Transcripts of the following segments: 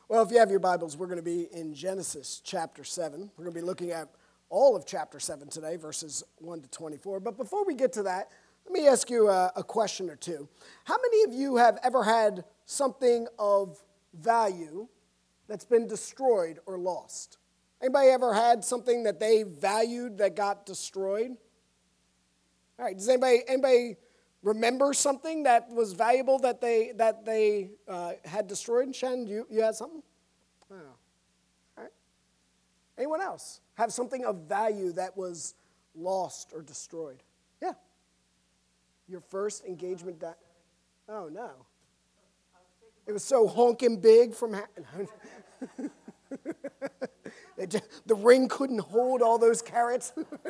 Well, if you have your Bibles, we're going to be in Genesis chapter 7. We're going to be looking at all of chapter 7 today, verses 1 to 24. But before we get to that, let me ask you a question or two. How many of you have ever had something of value that's been destroyed or lost? Anybody ever had something that they valued that got destroyed? All right, does anybody remember something that was valuable that they had destroyed? Shannon, you had something? Oh. All right. Anyone else have something of value that was lost or destroyed? Yeah. Your first engagement. Oh, no. It was so honking big from... the ring couldn't hold all those carrots.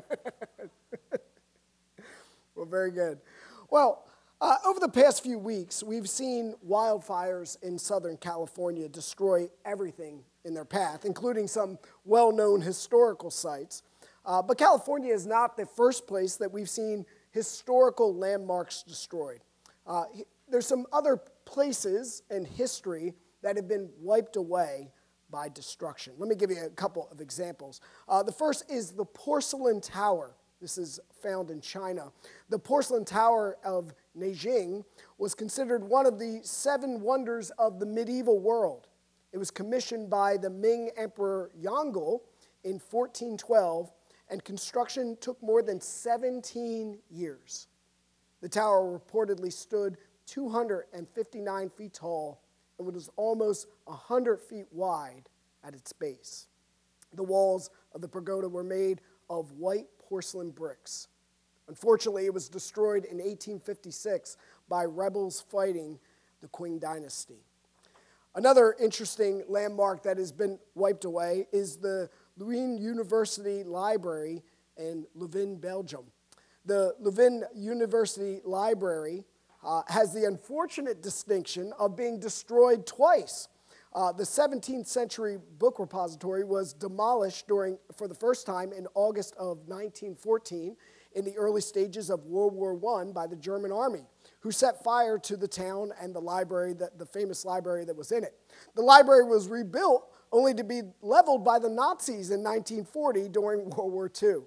Well, very good. Well, over the past few weeks, we've seen wildfires in Southern California destroy everything in their path, including some well-known historical sites. But California is not the first place that we've seen historical landmarks destroyed. There's some other places in history that have been wiped away by destruction. Let me give you a couple of examples. The first is the Porcelain Tower. This is found in China. The Porcelain Tower of Nanjing was considered one of the 7 wonders of the medieval world. It was commissioned by the Ming Emperor Yongle in 1412, and construction took more than 17 years. The tower reportedly stood 259 feet tall and was almost 100 feet wide at its base. The walls of the pagoda were made of white porcelain bricks. Unfortunately, it was destroyed in 1856 by rebels fighting the Qing dynasty. Another interesting landmark that has been wiped away is the Leuven University Library in Leuven, Belgium. The Leuven University Library has the unfortunate distinction of being destroyed twice. The 17th century book repository was demolished for the first time in August of 1914 in the early stages of World War I by the German army, who set fire to the town and the library, the famous library that was in it. The library was rebuilt only to be leveled by the Nazis in 1940 during World War II.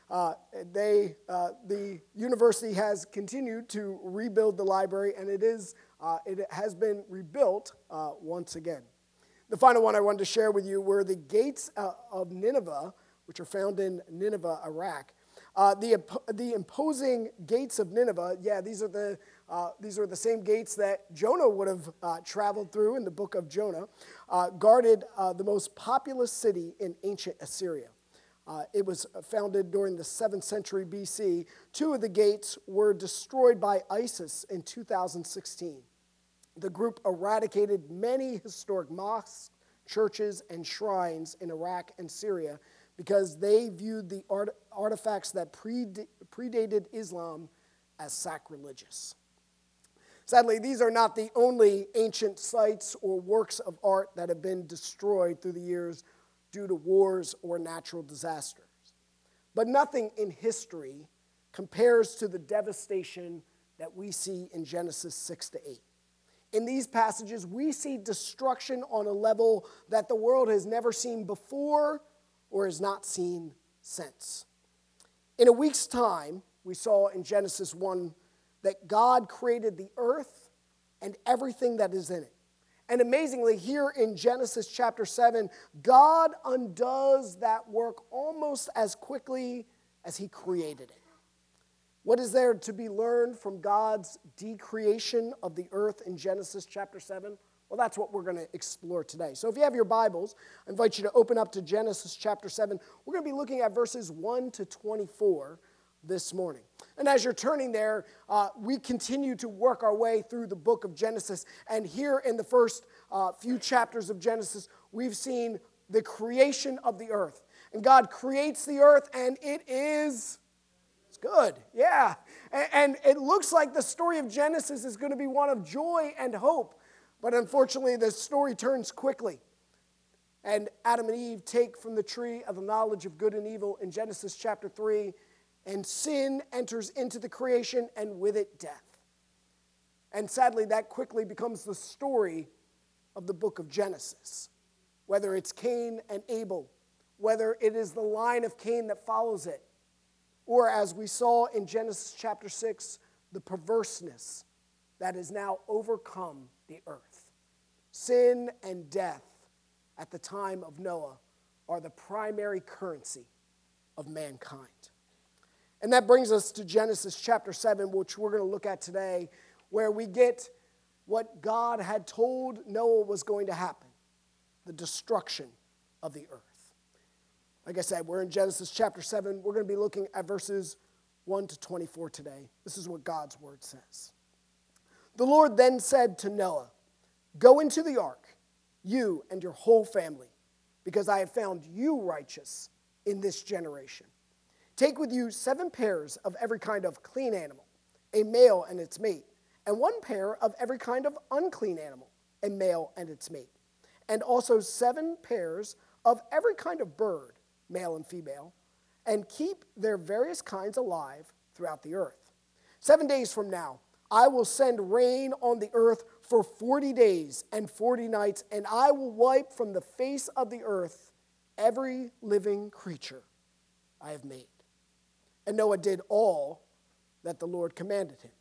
The university has continued to rebuild the library, and it has been rebuilt once again. The final one I wanted to share with you were the gates of Nineveh, which are found in Nineveh, Iraq. The imposing gates of Nineveh, these are the same gates that Jonah would have traveled through in the book of Jonah, guarded the most populous city in ancient Assyria. It was founded during the 7th century BC. 2 of the gates were destroyed by ISIS in 2016. The group eradicated many historic mosques, churches, and shrines in Iraq and Syria because they viewed the artifacts that predated Islam as sacrilegious. Sadly, these are not the only ancient sites or works of art that have been destroyed through the years due to wars or natural disasters. But nothing in history compares to the devastation that we see in Genesis 6 to 8. In these passages, we see destruction on a level that the world has never seen before or has not seen since. In a week's time, we saw in Genesis 1 that God created the earth and everything that is in it. And amazingly, here in Genesis chapter 7, God undoes that work almost as quickly as he created it. What is there to be learned from God's decreation of the earth in Genesis chapter 7? Well, that's what we're going to explore today. So if you have your Bibles, I invite you to open up to Genesis chapter 7. We're going to be looking at verses 1 to 24 this morning. And as you're turning there, we continue to work our way through the book of Genesis. And here in the first few chapters of Genesis, we've seen the creation of the earth. And God creates the earth, and it's good. Yeah. And it looks like the story of Genesis is going to be one of joy and hope. But unfortunately, the story turns quickly. And Adam and Eve take from the tree of the knowledge of good and evil in Genesis chapter 3, and sin enters into the creation, and with it death. And sadly, that quickly becomes the story of the book of Genesis. whether it's Cain and Abel, whether it is the line of Cain that follows it, or as we saw in Genesis chapter 6, the perverseness that has now overcome the earth. Sin and death at the time of Noah are the primary currency of mankind. And that brings us to Genesis chapter 7, which we're going to look at today, where we get what God had told Noah was going to happen, the destruction of the earth. Like I said, we're in Genesis chapter 7. We're going to be looking at verses 1 to 24 today. This is what God's word says. The Lord then said to Noah, "Go into the ark, you and your whole family, because I have found you righteous in this generation. Take with you 7 pairs of every kind of clean animal, a male and its mate, and 1 pair of every kind of unclean animal, a male and its mate, and also 7 pairs of every kind of bird, male and female, and keep their various kinds alive throughout the earth. 7 days from now, I will send rain on the earth for 40 days and 40 nights, and I will wipe from the face of the earth every living creature I have made." And Noah did all that the Lord commanded him.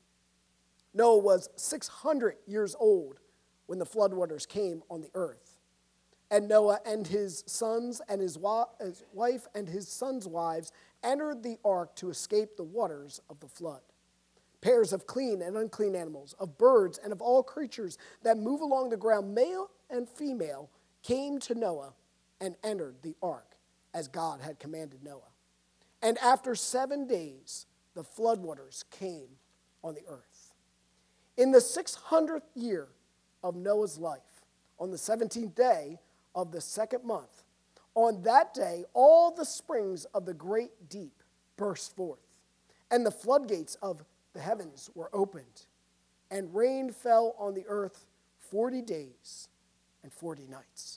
Noah was 600 years old when the floodwaters came on the earth. And Noah and his sons and his wife and his sons' wives entered the ark to escape the waters of the flood. Pairs of clean and unclean animals, of birds and of all creatures that move along the ground, male and female, came to Noah and entered the ark, as God had commanded Noah. And after 7 days, the floodwaters came on the earth. In the 600th year of Noah's life, on the 17th day of the 2nd month, on that day, all the springs of the great deep burst forth, and the floodgates of the heavens were opened, and rain fell on the earth 40 days and 40 nights.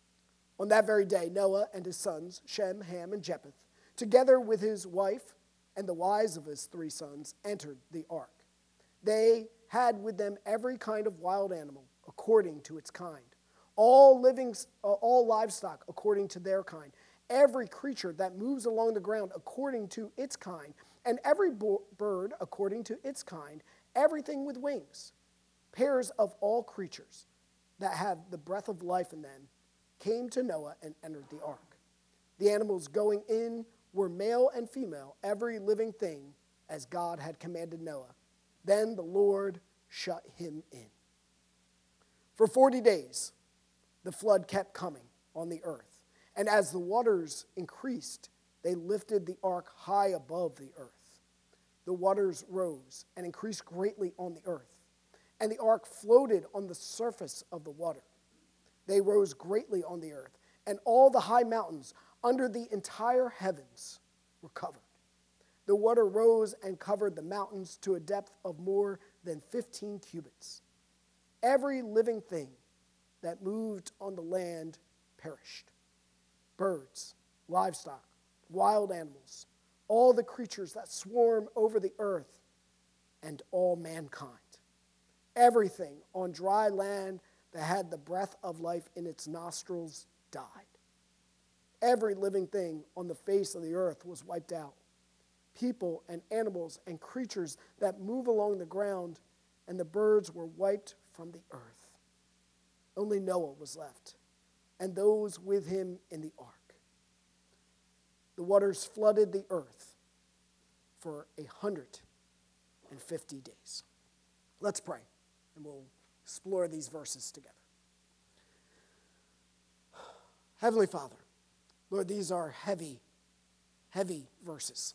On that very day, Noah and his sons, Shem, Ham, and Japheth, together with his wife and the wives of his 3 sons, entered the ark. They had with them every kind of wild animal according to its kind, all livestock according to their kind, every creature that moves along the ground according to its kind, and every bird according to its kind, everything with wings. Pairs of all creatures that have the breath of life in them came to Noah and entered the ark. The animals going in were male and female, every living thing, as God had commanded Noah. Then the Lord shut him in. For 40 days, the flood kept coming on the earth. And as the waters increased, they lifted the ark high above the earth. The waters rose and increased greatly on the earth, and the ark floated on the surface of the water. They rose greatly on the earth, and all the high mountains under the entire heavens were covered. The water rose and covered the mountains to a depth of more than 15 cubits. Every living thing that moved on the land perished. Birds, livestock, wild animals, all the creatures that swarm over the earth, and all mankind. Everything on dry land that had the breath of life in its nostrils died. Every living thing on the face of the earth was wiped out. People and animals and creatures that move along the ground, and the birds were wiped from the earth. Only Noah was left, and those with him in the ark. The waters flooded the earth for 150 days. Let's pray, and we'll explore these verses together. Heavenly Father, Lord, these are heavy, heavy verses.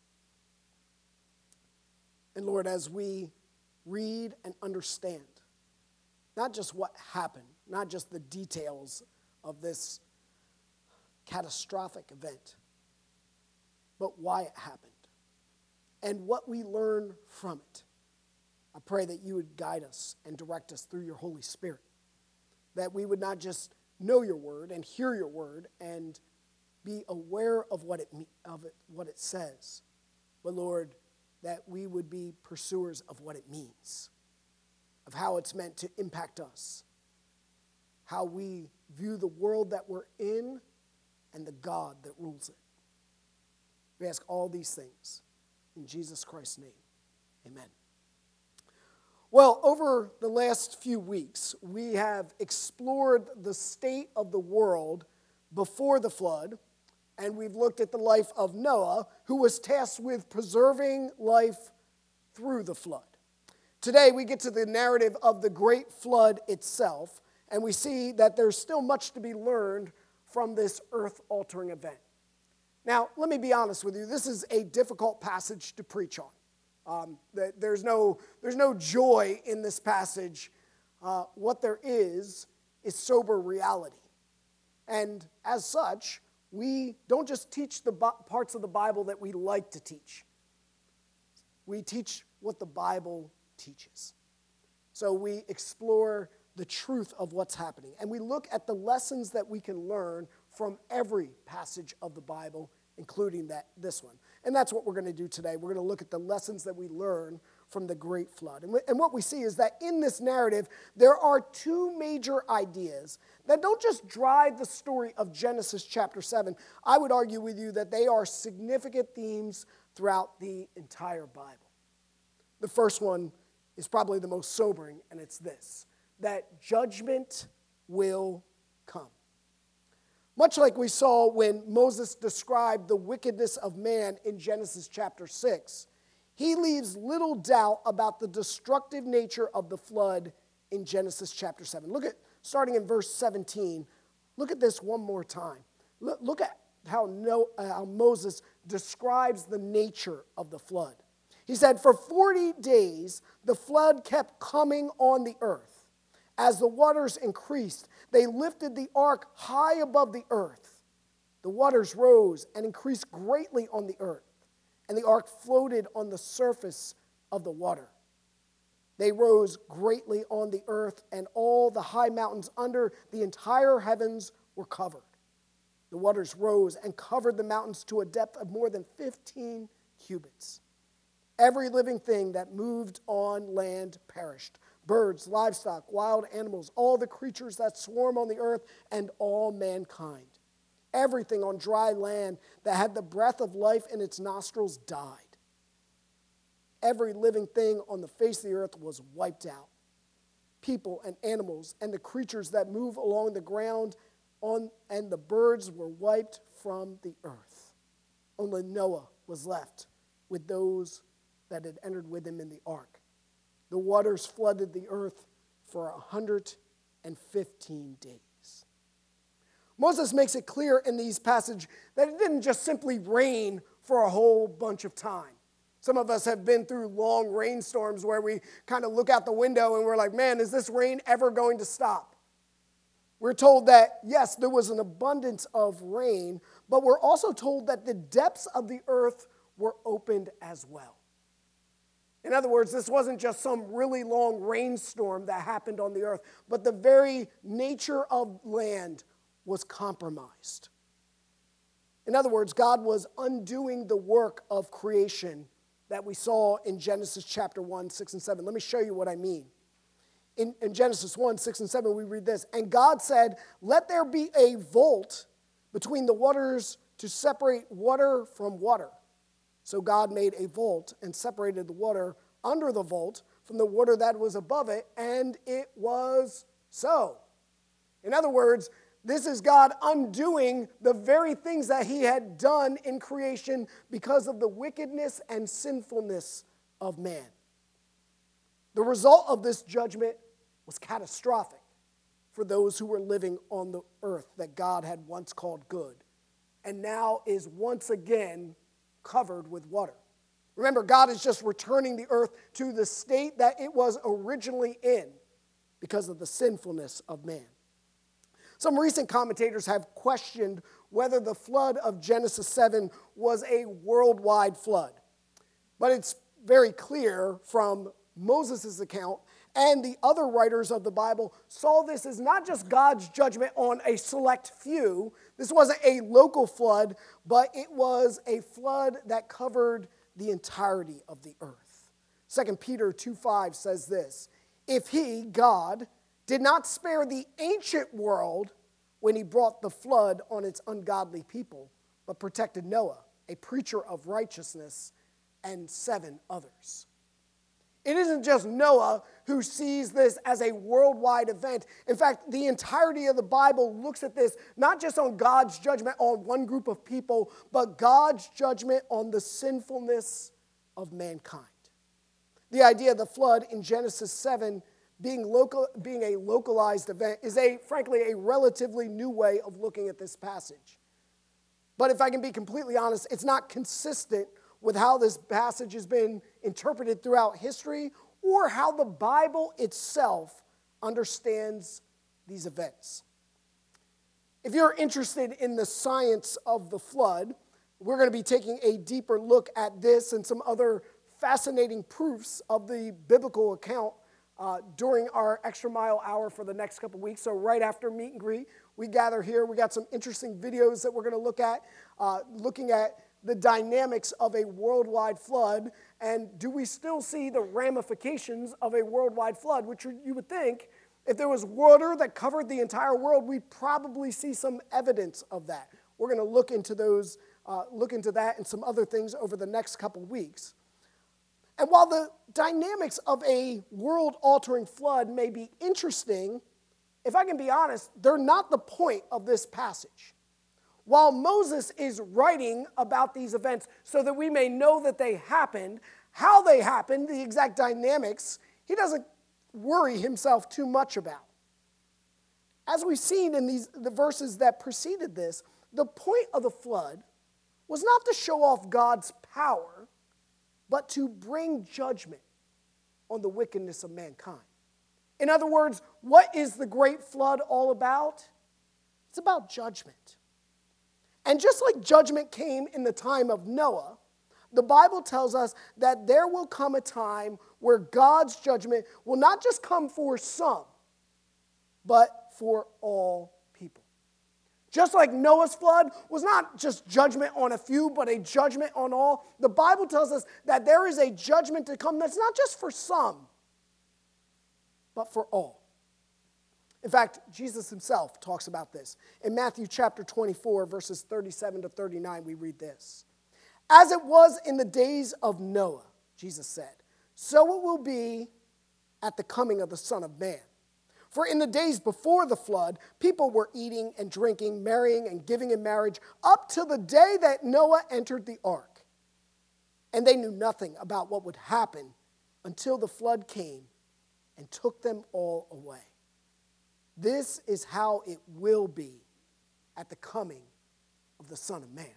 And Lord, as we read and understand, not just what happened, not just the details of this catastrophic event, but why it happened and what we learn from it, I pray that you would guide us and direct us through your Holy Spirit, that we would not just know your word and hear your word and be aware of what it says, but Lord, that we would be pursuers of what it means, of how it's meant to impact us, how we view the world that we're in and the God that rules it. We ask all these things in Jesus Christ's name. Amen. Well, over the last few weeks, we have explored the state of the world before the flood, and we've looked at the life of Noah, who was tasked with preserving life through the flood. Today, we get to the narrative of the great flood itself, and we see that there's still much to be learned from this earth-altering event. Now, let me be honest with you. This is a difficult passage to preach on. There's no joy in this passage. What there is sober reality. And as such, we don't just teach the parts of the Bible that we like to teach. We teach what the Bible teaches. So we explore the truth of what's happening. And we look at the lessons that we can learn from every passage of the Bible, including this one. And that's what we're going to do today. We're going to look at the lessons that we learn from the great flood. And what we see is that in this narrative, there are two major ideas that don't just drive the story of Genesis chapter 7. I would argue with you that they are significant themes throughout the entire Bible. The first one is probably the most sobering, and it's this: that judgment will come. Much like we saw when Moses described the wickedness of man in Genesis chapter 6, he leaves little doubt about the destructive nature of the flood in Genesis chapter 7. Look at, starting in verse 17, look at this one more time. Look at how Moses describes the nature of the flood. He said, "For 40 days the flood kept coming on the earth. As the waters increased, they lifted the ark high above the earth. The waters rose and increased greatly on the earth, and the ark floated on the surface of the water. They rose greatly on the earth, and all the high mountains under the entire heavens were covered. The waters rose and covered the mountains to a depth of more than 15 cubits. Every living thing that moved on land perished. Birds, livestock, wild animals, all the creatures that swarm on the earth, and all mankind. Everything on dry land that had the breath of life in its nostrils died. Every living thing on the face of the earth was wiped out. People and animals and the creatures that move along the ground and the birds were wiped from the earth. Only Noah was left with those that had entered with him in the ark. The waters flooded the earth for 115 days." Moses makes it clear in these passages that it didn't just simply rain for a whole bunch of time. Some of us have been through long rainstorms where we kind of look out the window and we're like, man, is this rain ever going to stop? We're told that, yes, there was an abundance of rain, but we're also told that the depths of the earth were opened as well. In other words, this wasn't just some really long rainstorm that happened on the earth, but the very nature of land was compromised. In other words, God was undoing the work of creation that we saw in Genesis chapter 1, 6, and 7. Let me show you what I mean. In Genesis 1, 6, and 7, we read this: "And God said, let there be a vault between the waters to separate water from water. So God made a vault and separated the water under the vault from the water that was above it, and it was so." In other words, this is God undoing the very things that he had done in creation because of the wickedness and sinfulness of man. The result of this judgment was catastrophic for those who were living on the earth that God had once called good, and now is once again covered with water. Remember, God is just returning the earth to the state that it was originally in because of the sinfulness of man. Some recent commentators have questioned whether the flood of Genesis 7 was a worldwide flood. But it's very clear from Moses' account and the other writers of the Bible saw this as not just God's judgment on a select few. This wasn't a local flood, but it was a flood that covered the entirety of the earth. 2 Peter 2:5 says this: "If he, God, did not spare the ancient world when he brought the flood on its ungodly people, but protected Noah, a preacher of righteousness, and 7 others. It isn't just Noah who sees this as a worldwide event. In fact, the entirety of the Bible looks at this not just on God's judgment on one group of people, but God's judgment on the sinfulness of mankind. The idea of the flood in Genesis 7 being a localized event is frankly a relatively new way of looking at this passage. But if I can be completely honest, it's not consistent with how this passage has been interpreted throughout history or how the Bible itself understands these events. If you're interested in the science of the flood, we're going to be taking a deeper look at this and some other fascinating proofs of the biblical account during our Extra Mile Hour for the next couple weeks. So right after meet and greet, we gather here. We got some interesting videos that we're going to look at, looking at the dynamics of a worldwide flood, and do we still see the ramifications of a worldwide flood, which you would think, if there was water that covered the entire world, we'd probably see some evidence of that. We're going to look into that and some other things over the next couple weeks. And while the dynamics of a world-altering flood may be interesting, if I can be honest, they're not the point of this passage. While Moses is writing about these events so that we may know that they happened, how they happened, the exact dynamics, he doesn't worry himself too much about. As we've seen in the verses that preceded this, the point of the flood was not to show off God's power, but to bring judgment on the wickedness of mankind. In other words, what is the great flood all about? It's about judgment. And just like judgment came in the time of Noah, the Bible tells us that there will come a time where God's judgment will not just come for some, but for all people. Just like Noah's flood was not just judgment on a few, but a judgment on all, the Bible tells us that there is a judgment to come that's not just for some, but for all. In fact, Jesus himself talks about this. In Matthew chapter 24, verses 37 to 39, we read this. As it was in the days of Noah, Jesus said, so it will be at the coming of the Son of Man. For in the days before the flood, people were eating and drinking, marrying and giving in marriage, up to the day that Noah entered the ark. And they knew nothing about what would happen until the flood came and took them all away. This is how it will be at the coming of the Son of Man.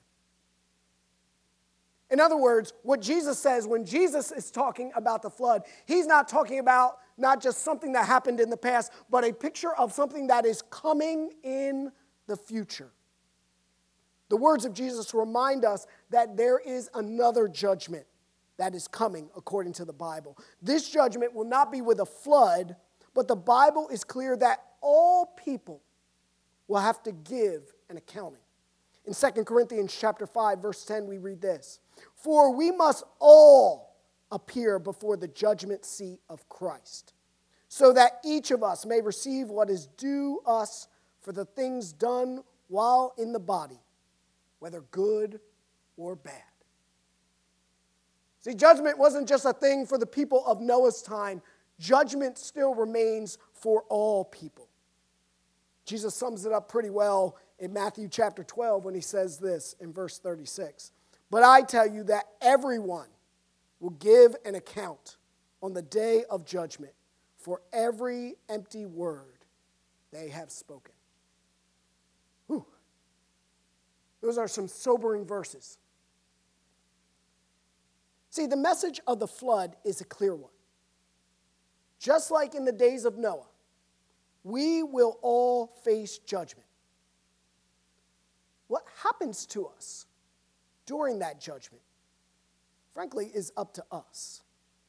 In other words, what Jesus says when Jesus is talking about the flood, he's not talking about not just something that happened in the past, but a picture of something that is coming in the future. The words of Jesus remind us that there is another judgment that is coming according to the Bible. This judgment will not be with a flood, but the Bible is clear that all people will have to give an accounting. In 2 Corinthians chapter 5, verse 10, we read this. For we must all appear before the judgment seat of Christ, so that each of us may receive what is due us for the things done while in the body, whether good or bad. See, judgment wasn't just a thing for the people of Noah's time. Judgment still remains for all people. Jesus sums it up pretty well in Matthew chapter 12 when he says this in verse 36. But I tell you that everyone will give an account on the day of judgment for every empty word they have spoken. Whew. Those are some sobering verses. See, the message of the flood is a clear one. Just like in the days of Noah, we will all face judgment. What happens to us during that judgment, frankly, is up to us.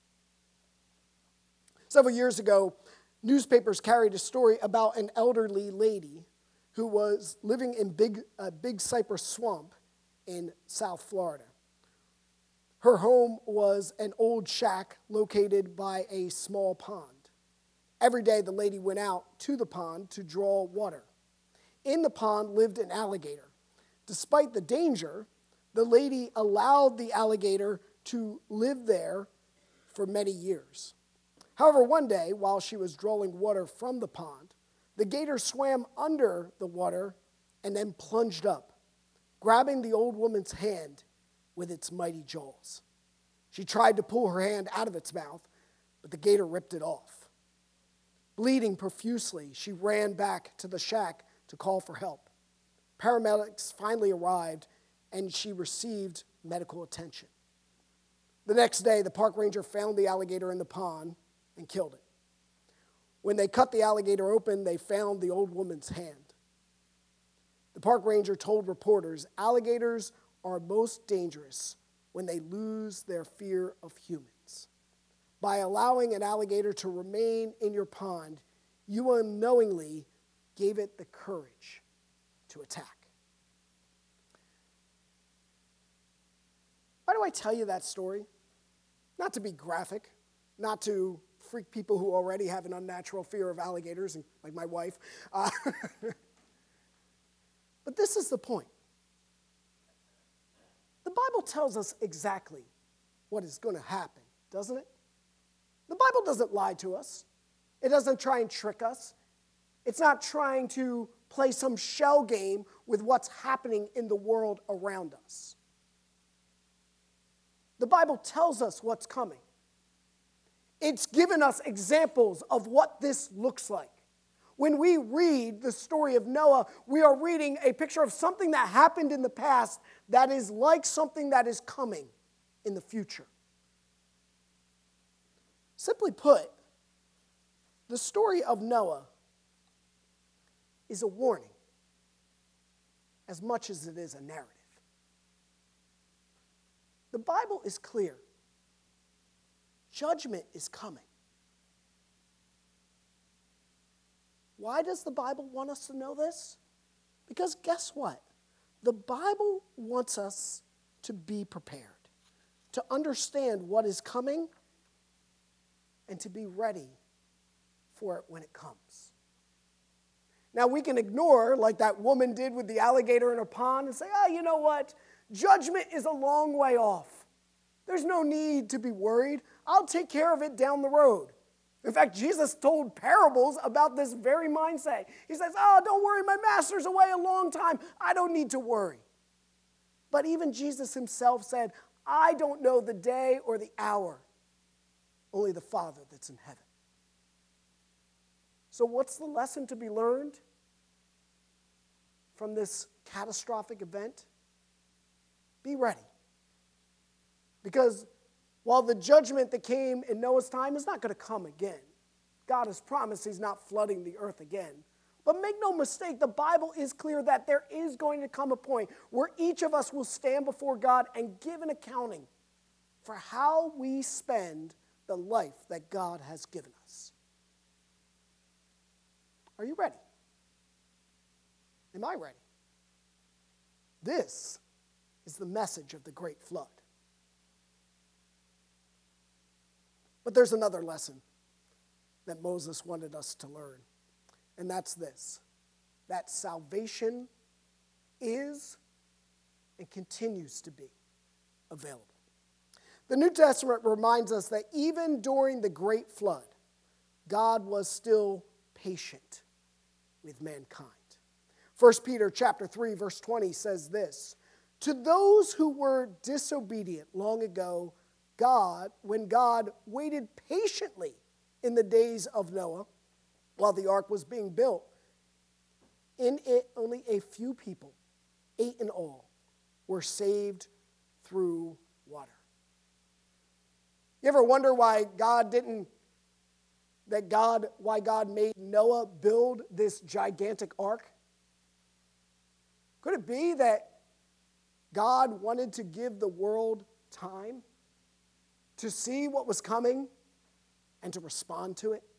Several years ago, newspapers carried a story about an elderly lady who was living in Big Cypress Swamp in South Florida. Her home was an old shack located by a small pond. Every day the lady went out to the pond to draw water. In the pond lived an alligator. Despite the danger, the lady allowed the alligator to live there for many years. However, one day, while she was drawing water from the pond, the gator swam under the water and then plunged up, grabbing the old woman's hand with its mighty jaws. She tried to pull her hand out of its mouth, but the gator ripped it off. Bleeding profusely, she ran back to the shack to call for help. Paramedics finally arrived, and she received medical attention. The next day, the park ranger found the alligator in the pond and killed it. When they cut the alligator open, they found the old woman's hand. The park ranger told reporters, alligators are most dangerous when they lose their fear of humans. By allowing an alligator to remain in your pond, you unknowingly gave it the courage to attack. Why do I tell you that story? Not to be graphic, not to freak people who already have an unnatural fear of alligators, like my wife. But this is the point. The Bible tells us exactly what is going to happen, doesn't it? The Bible doesn't lie to us. It doesn't try and trick us. It's not trying to play some shell game with what's happening in the world around us. The Bible tells us what's coming. It's given us examples of what this looks like. When we read the story of Noah, we are reading a picture of something that happened in the past that is like something that is coming in the future. Simply put, the story of Noah is a warning as much as it is a narrative. The Bible is clear. Judgment is coming. Why does the Bible want us to know this? Because guess what? The Bible wants us to be prepared, to understand what is coming, and to be ready for it when it comes. Now, we can ignore, like that woman did with the alligator in her pond, and say, you know what? Judgment is a long way off. There's no need to be worried. I'll take care of it down the road. In fact, Jesus told parables about this very mindset. He says, don't worry, my master's away a long time. I don't need to worry. But even Jesus himself said, I don't know the day or the hour. Only the Father that's in heaven. So what's the lesson to be learned from this catastrophic event? Be ready. Because while the judgment that came in Noah's time is not going to come again, God has promised he's not flooding the earth again. But make no mistake, the Bible is clear that there is going to come a point where each of us will stand before God and give an accounting for how we spend the life that God has given us. Are you ready? Am I ready? This is the message of the great flood. But there's another lesson that Moses wanted us to learn, and that's this, that salvation is and continues to be available. The New Testament reminds us that even during the great flood, God was still patient with mankind. 1 Peter chapter 3, verse 20 says this, to those who were disobedient long ago, when God waited patiently in the days of Noah while the ark was being built, in it only a few people, 8 in all, were saved through water. You ever wonder why God made Noah build this gigantic ark? Could it be that God wanted to give the world time to see what was coming and to respond to it?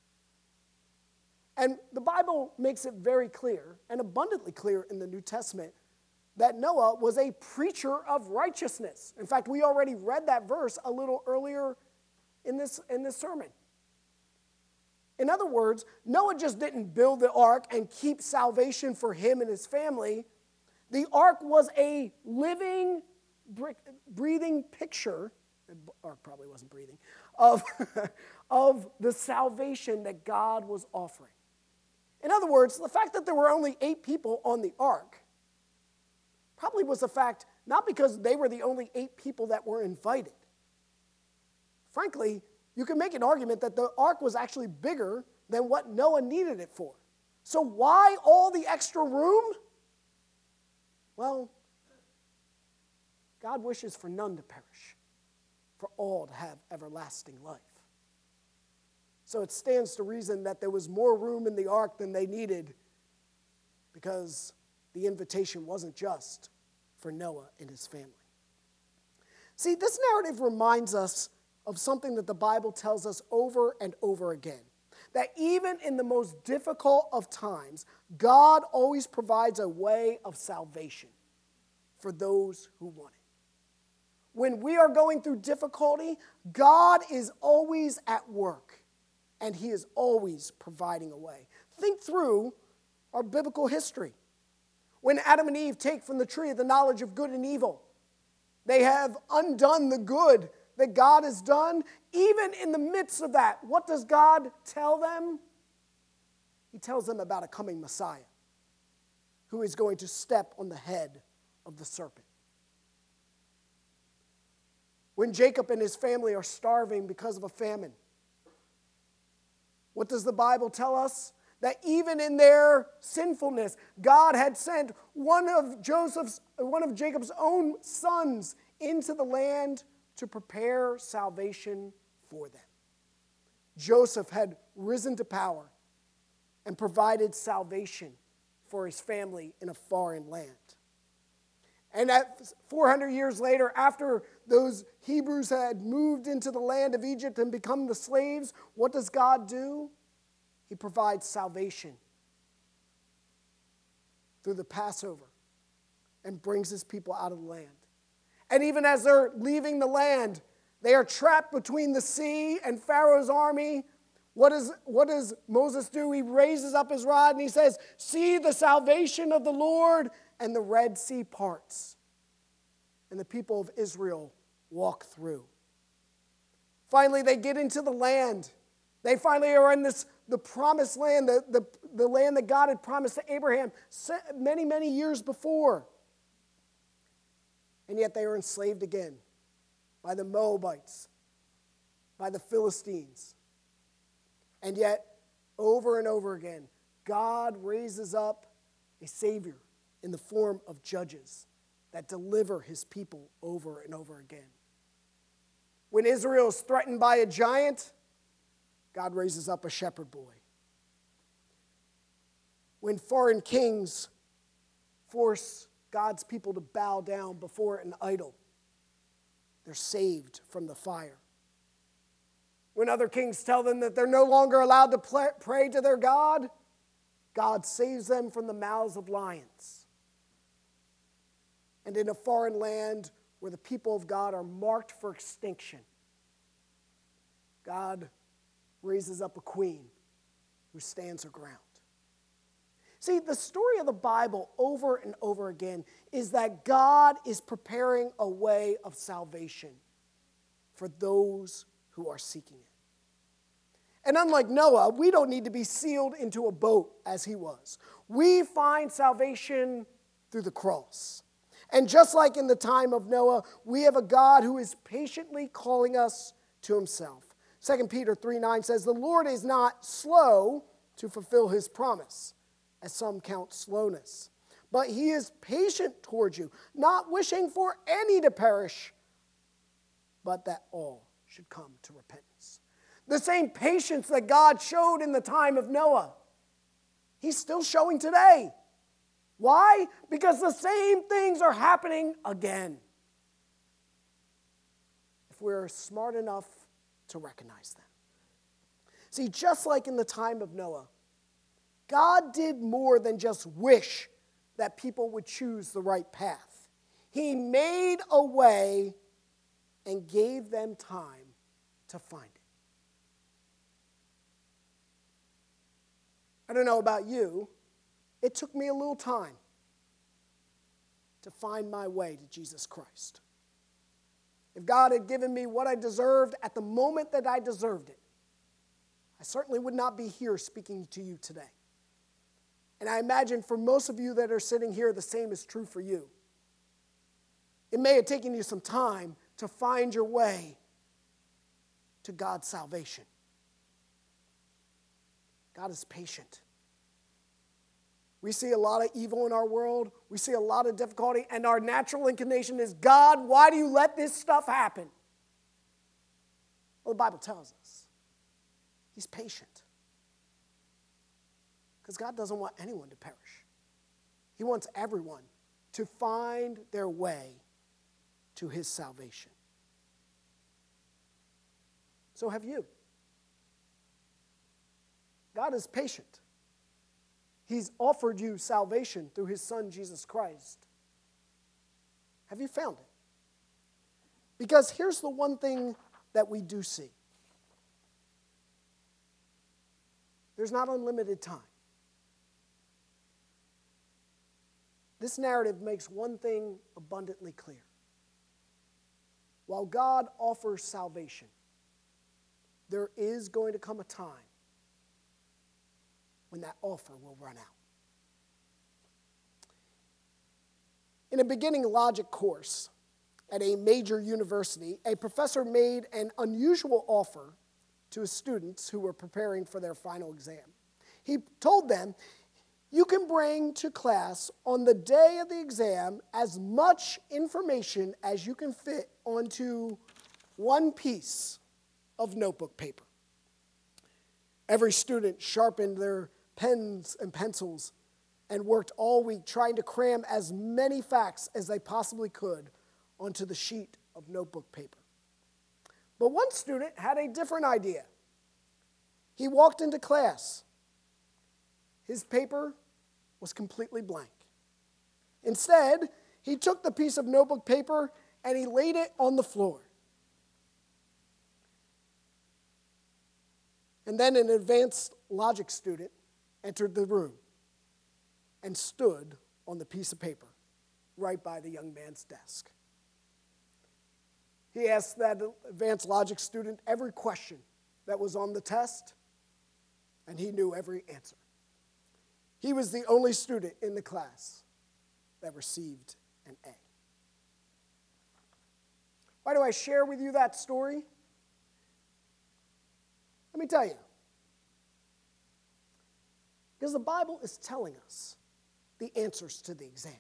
And the Bible makes it very clear and abundantly clear in the New Testament that Noah was a preacher of righteousness. In fact, we already read that verse a little earlier in this sermon. In other words, Noah just didn't build the ark and keep salvation for him and his family. The ark was a living, breathing picture, the ark probably wasn't breathing, of, of the salvation that God was offering. In other words, the fact that there were only 8 people on the ark probably was a fact not because they were the only 8 people that were invited. Frankly, you can make an argument that the ark was actually bigger than what Noah needed it for. So why all the extra room? Well, God wishes for none to perish, for all to have everlasting life. So it stands to reason that there was more room in the ark than they needed, because the invitation wasn't just for Noah and his family. See, this narrative reminds us of something that the Bible tells us over and over again, that even in the most difficult of times, God always provides a way of salvation for those who want it. When we are going through difficulty, God is always at work, and he is always providing a way. Think through our biblical history. When Adam and Eve take from the tree of the knowledge of good and evil, they have undone the good that God has done. Even in the midst of that, what does God tell them? He tells them about a coming Messiah who is going to step on the head of the serpent. When Jacob and his family are starving because of a famine, what does the Bible tell us? That even in their sinfulness, God had sent one of Jacob's own sons into the land to prepare salvation for them. Joseph had risen to power and provided salvation for his family in a foreign land. And 400 years later, after those Hebrews had moved into the land of Egypt and become the slaves, what does God do? He provides salvation through the Passover and brings his people out of the land. And even as they're leaving the land, they are trapped between the sea and Pharaoh's army. What does Moses do? He raises up his rod and he says, "See the salvation of the Lord," and the Red Sea parts. And the people of Israel walk through. Finally, they get into the land. They finally are in the promised land, the land that God had promised to Abraham many, many years before. And yet they are enslaved again by the Moabites, by the Philistines. And yet, over and over again, God raises up a Savior in the form of judges that deliver his people over and over again. When Israel is threatened by a giant, God raises up a shepherd boy. When foreign kings force God's people to bow down before an idol, they're saved from the fire. When other kings tell them that they're no longer allowed to pray to their God, God saves them from the mouths of lions. And in a foreign land where the people of God are marked for extinction, God raises up a queen who stands her ground. See, the story of the Bible over and over again is that God is preparing a way of salvation for those who are seeking it. And unlike Noah, we don't need to be sealed into a boat as he was. We find salvation through the cross. And just like in the time of Noah, we have a God who is patiently calling us to himself. 2 Peter 3:9 says, "The Lord is not slow to fulfill his promise, as some count slowness, but he is patient towards you, not wishing for any to perish, but that all should come to repentance." The same patience that God showed in the time of Noah, he's still showing today. Why? Because the same things are happening again, if we're smart enough to recognize them. See, just like in the time of Noah, God did more than just wish that people would choose the right path. He made a way and gave them time to find it. I don't know about you, it took me a little time to find my way to Jesus Christ. If God had given me what I deserved at the moment that I deserved it, I certainly would not be here speaking to you today. And I imagine for most of you that are sitting here, the same is true for you. It may have taken you some time to find your way to God's salvation. God is patient. We see a lot of evil in our world. We see a lot of difficulty. And our natural inclination is, God, why do you let this stuff happen? Well, the Bible tells us He's patient. Because God doesn't want anyone to perish. He wants everyone to find their way to His salvation. So have you. God is patient. He's offered you salvation through His Son, Jesus Christ. Have you found it? Because here's the one thing that we do see. There's not unlimited time. This narrative makes one thing abundantly clear. While God offers salvation, there is going to come a time when that offer will run out. In a beginning logic course at a major university, a professor made an unusual offer to his students who were preparing for their final exam. He told them, you can bring to class on the day of the exam as much information as you can fit onto one piece of notebook paper. Every student sharpened their pens and pencils and worked all week trying to cram as many facts as they possibly could onto the sheet of notebook paper. But one student had a different idea. He walked into class. His paper was completely blank. Instead, he took the piece of notebook paper and he laid it on the floor. And then an advanced logic student entered the room and stood on the piece of paper right by the young man's desk. He asked that advanced logic student every question that was on the test, and he knew every answer. He was the only student in the class that received an A. Why do I share with you that story? Let me tell you. Because the Bible is telling us the answers to the exam.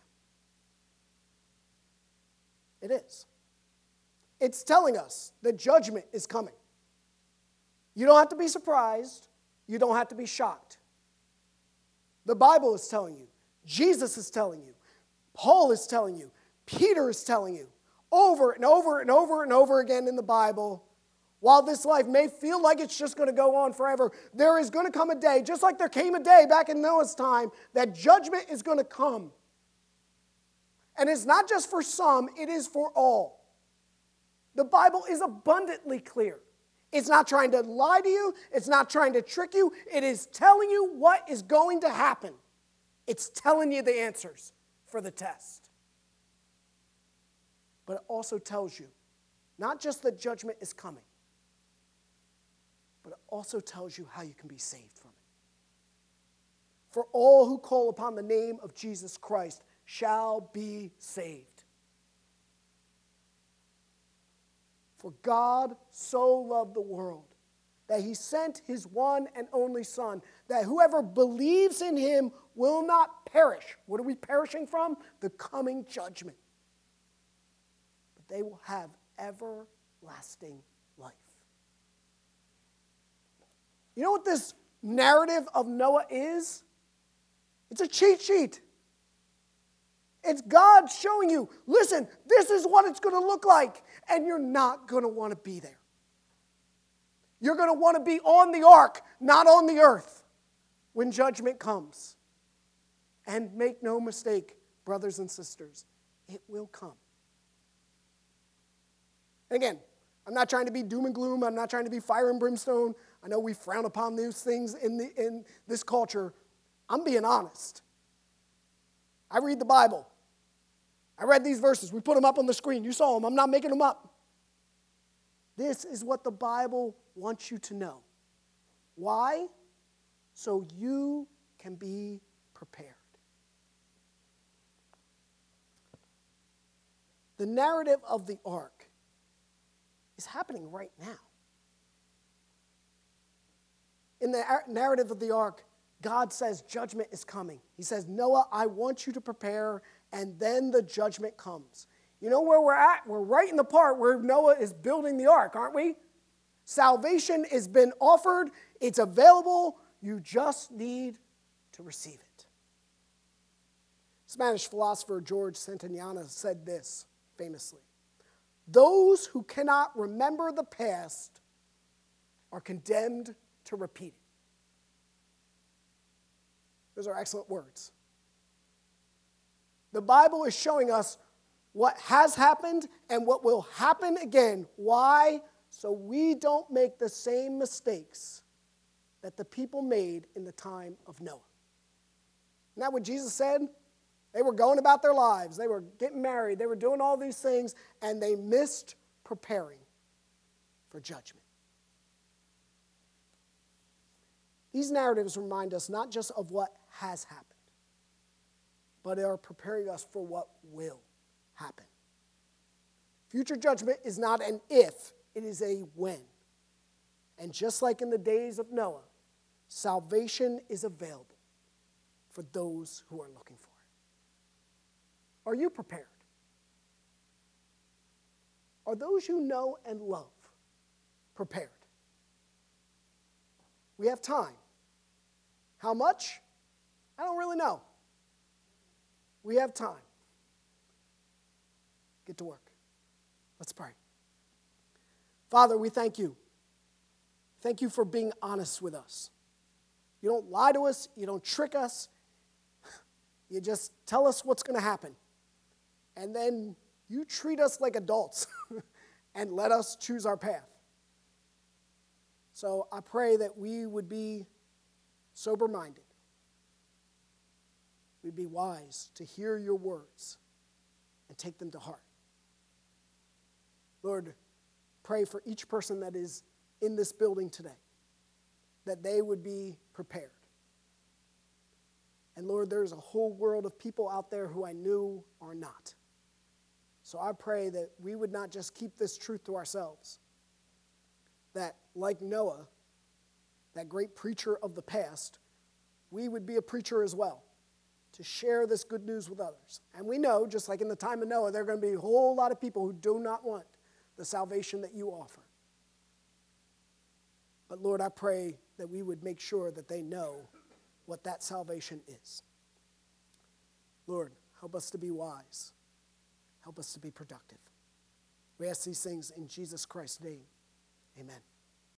It is. It's telling us that judgment is coming. You don't have to be surprised. You don't have to be shocked. The Bible is telling you. Jesus is telling you. Paul is telling you. Peter is telling you. Over and over and over and over again in the Bible, while this life may feel like it's just going to go on forever, there is going to come a day, just like there came a day back in Noah's time, that judgment is going to come. And it's not just for some, it is for all. The Bible is abundantly clear. It's not trying to lie to you. It's not trying to trick you. It is telling you what is going to happen. It's telling you the answers for the test. But it also tells you not just that judgment is coming, but it also tells you how you can be saved from it. For all who call upon the name of Jesus Christ shall be saved. For God so loved the world that He sent His one and only Son, that whoever believes in Him will not perish. What are we perishing from? The coming judgment. But they will have everlasting life. You know what this narrative of Noah is? It's a cheat sheet. It's God showing you, listen, this is what it's going to look like, and you're not going to want to be there. You're going to want to be on the ark, not on the earth, when judgment comes. And make no mistake, brothers and sisters, it will come. And again, I'm not trying to be doom and gloom. I'm not trying to be fire and brimstone. I know we frown upon these things in this culture, I'm being honest. I read the Bible. I read these verses. We put them up on the screen. You saw them. I'm not making them up. This is what the Bible wants you to know. Why? So you can be prepared. The narrative of the ark is happening right now. In the narrative of the ark, God says judgment is coming. He says, Noah, I want you to prepare, and then the judgment comes. You know where we're at? We're right in the part where Noah is building the ark, aren't we? Salvation has been offered. It's available. You just need to receive it. Spanish philosopher George Santayana said this famously: those who cannot remember the past are condemned to repeat it. Those are excellent words. The Bible is showing us what has happened and what will happen again. Why? So we don't make the same mistakes that the people made in the time of Noah. Isn't that what Jesus said? They were going about their lives. They were getting married. They were doing all these things, and they missed preparing for judgment. These narratives remind us not just of what has happened, but they are preparing us for what will happen. Future judgment is not an if, it is a when. And just like in the days of Noah, salvation is available for those who are looking for it. Are you prepared? Are those you know and love prepared? We have time. How much? I don't really know. We have time. Get to work. Let's pray. Father, we thank you. Thank you for being honest with us. You don't lie to us. You don't trick us. You just tell us what's going to happen. And then you treat us like adults and let us choose our path. So I pray that we would be sober-minded. We'd be wise to hear your words and take them to heart. Lord, pray for each person that is in this building today, that they would be prepared. And Lord, there's a whole world of people out there who I knew are not. So I pray that we would not just keep this truth to ourselves, that like Noah, that great preacher of the past, we would be a preacher as well, to share this good news with others. And we know, just like in the time of Noah, there are going to be a whole lot of people who do not want the salvation that you offer. But Lord, I pray that we would make sure that they know what that salvation is. Lord, help us to be wise. Help us to be productive. We ask these things in Jesus Christ's name. Amen.